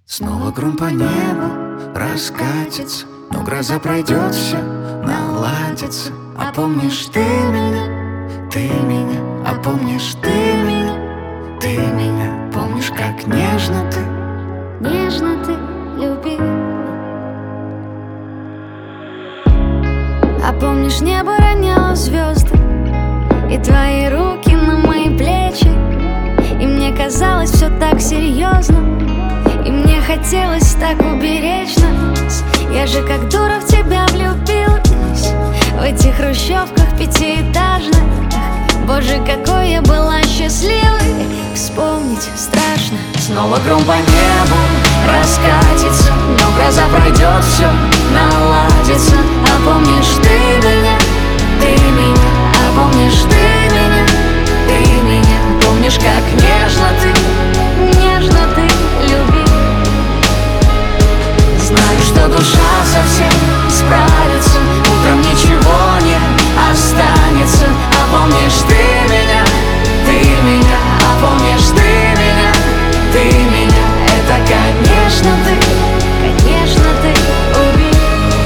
Снова гром по небу раскатится, но гроза пройдет, все наладится. А помнишь ты меня, а помнишь ты меня, помнишь, как нежно ты любил. А помнишь, небо роняло звезды и твои руки на мои плечи, и мне казалось все так серьезно, и мне хотелось так уберечь нас. Я же как дура в тебя влюбилась, в этих хрущевках пятиэтажных. Боже, какой я была счастливой, вспомнить страшно. Снова гром по небу раскатится, но гроза пройдет, все наладится. А помнишь ты меня, а помнишь ты меня, помнишь, как нежно ты любил. Знаю, что душа совсем справится, утром ничего не останется. А помнишь ты меня, а помнишь ты меня, это, конечно, ты убил.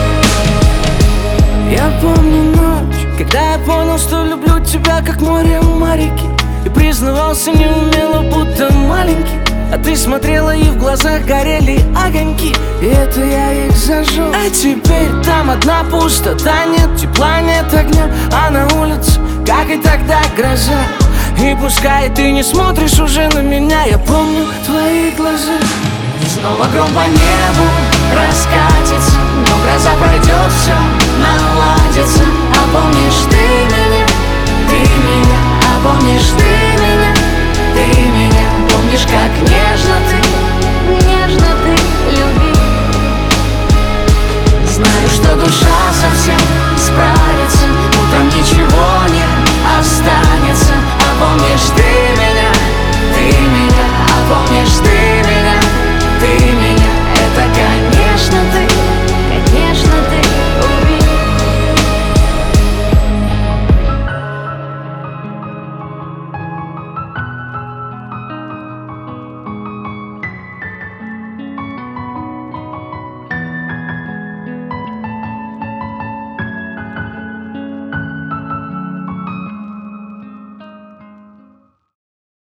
Я помню ночь, когда я понял, что люблю тебя, как море у реки, и признавался неумело, будто маленький. А ты смотрела, и в глазах горели огоньки, и это я их зажег. А теперь там одна пустота, нет тепла, нет огня, а на улице, как и тогда, гроза. И пускай ты не смотришь уже на меня, я помню твои глаза. Снова гром по небу раскатится, но гроза пройдет, все наладится. А помнишь ты меня, а помнишь ты